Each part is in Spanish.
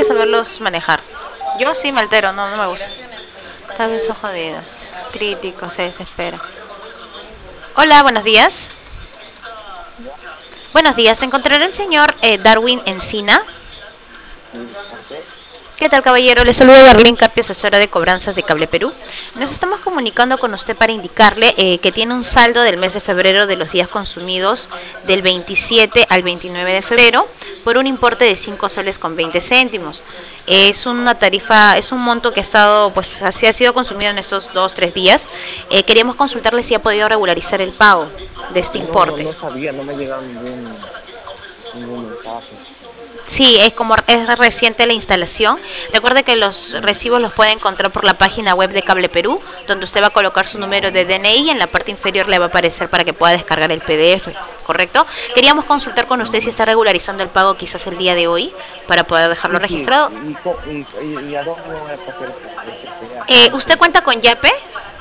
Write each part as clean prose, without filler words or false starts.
saberlos manejar. Yo sí me altero, no me gusta. Tal vez son jodidos, críticos, se desespera. Hola, buenos días. Ya, Buenos días, ¿se encontrará el señor Darwin Encina? sí, de parte. ¿Qué tal, caballero? Le saluda Darlene Carpio, asesora de cobranzas de Cable Perú. Nos estamos comunicando con usted para indicarle que tiene un saldo del mes de febrero de los días consumidos del 27 al 29 de febrero por un importe de 5 soles con 20 céntimos. Es una tarifa, es un monto que ha estado, pues así ha sido consumido en estos 2, 3 días. Queríamos consultarle si ha podido regularizar el pago de este No, no, importe. no sabía, no me ha llegado ningún mensaje. Sí, es como es reciente la instalación. Recuerde que los Mm, recibos los puede encontrar por la página web de Cable Perú, donde usted va a colocar su número de ya. DNI y en la parte inferior le va a aparecer para que pueda descargar el PDF, ¿correcto? Queríamos consultar con usted si Mm. está regularizando el pago quizás el día de hoy para poder dejarlo Sí, sí. registrado. ¿Y a dónde me voy a pasar ese pedaje? No ¿Usted sé. cuenta con Yape?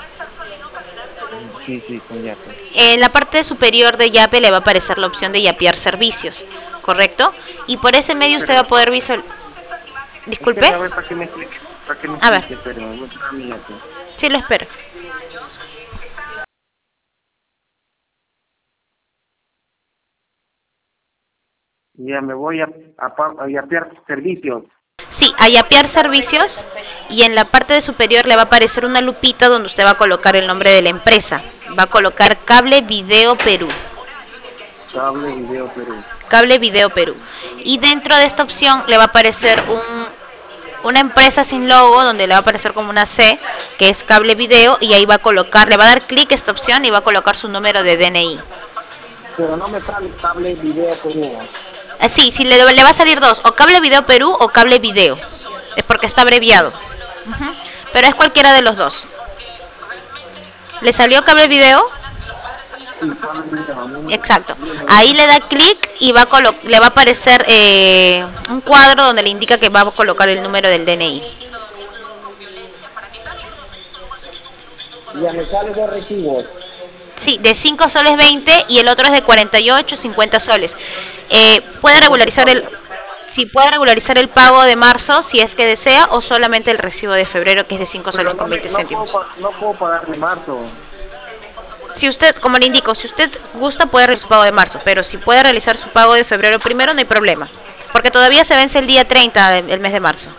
Sí, sí, con Yape. En la parte superior de Yape le va a aparecer la opción de yapear servicios, ¿correcto? Y por ese medio usted va a Pero, poder visualizar. Disculpe. espera, a ver, para que me A ver, explique, pero voy a entrar a mi Yape. sí lo espero. Ya me voy a yapear servicios. Sí, a yapear servicios y en la parte de superior le va a aparecer una lupita donde usted va a colocar el nombre de la empresa. Va a colocar Cable Video Perú. Cable Video Perú. Cable Video Perú. Y dentro de esta opción le va a aparecer una empresa sin logo donde le va a aparecer como una C, que es Cable Video, y ahí va a colocar, le va a dar clic a esta opción y va a colocar su número de DNI. Pero no me sale Cable Video Perú. Así, si le va a salir dos, o Cable Video Perú o Cable Video. Es porque está abreviado. Pero es cualquiera de los dos. ¿Le salió Cable Video? Sí, Cable Video. Exacto. Bien, Ahí bien. le da clic y le va a aparecer un cuadro donde le indica que va a colocar el número del DNI. Ya me sale dos recibos. Sí, de 5 soles 20 y el otro es de 48, 50 soles. Puede 50 regularizar soles. si puede regularizar el pago de marzo si es que desea o solamente el recibo de febrero que es de 5 soles Pero con 20 céntimos. no puedo pagar de marzo. Si usted, como le indico, si usted gusta puede realizar su pago de marzo, pero si puede realizar su pago de febrero primero no hay problema, porque todavía se vence el día 30 del mes de marzo.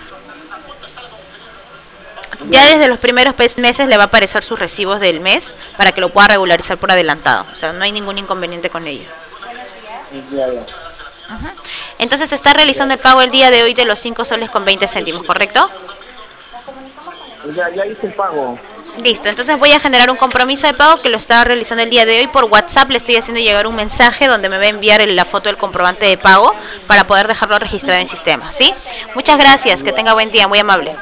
Ya Ya, desde los primeros meses le va a aparecer sus recibos del mes para que lo pueda regularizar por adelantado, o sea, no hay ningún inconveniente con ello. ya. Entonces se está realizando el pago el día de hoy de los 5 soles con 20 céntimos, ¿correcto? Ya hice el pago. Listo, entonces voy a generar un compromiso de pago que lo estaba realizando el día de hoy por WhatsApp. Le estoy haciendo llegar un mensaje donde me va a enviar la foto del comprobante de pago para poder dejarlo registrado en sistema, ¿sí? Muchas gracias, que Ya. tenga buen día, muy amable.